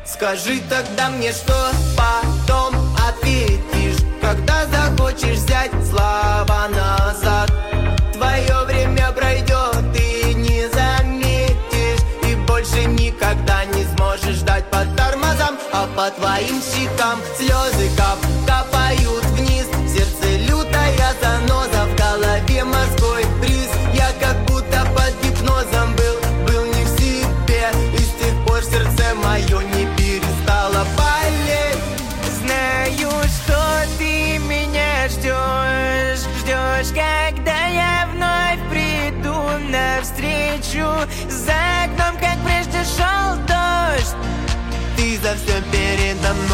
Скажи тогда мне, что потом ответишь, когда захочешь взять слова назад. Твое время пройдет, ты не заметишь, и больше никогда не сможешь ждать по тормозам. А по твоим щекам слезы капают вниз. В сердце лютая заноза, в голове морской бриз. Я как будто под гипнозом был не в себе, и с тех пор сердце мое не перестало болеть. Знаю, что ты меня ждешь, когда я вновь приду навстречу. За окном, как прежде, шел дождь. Ты за все передо мной.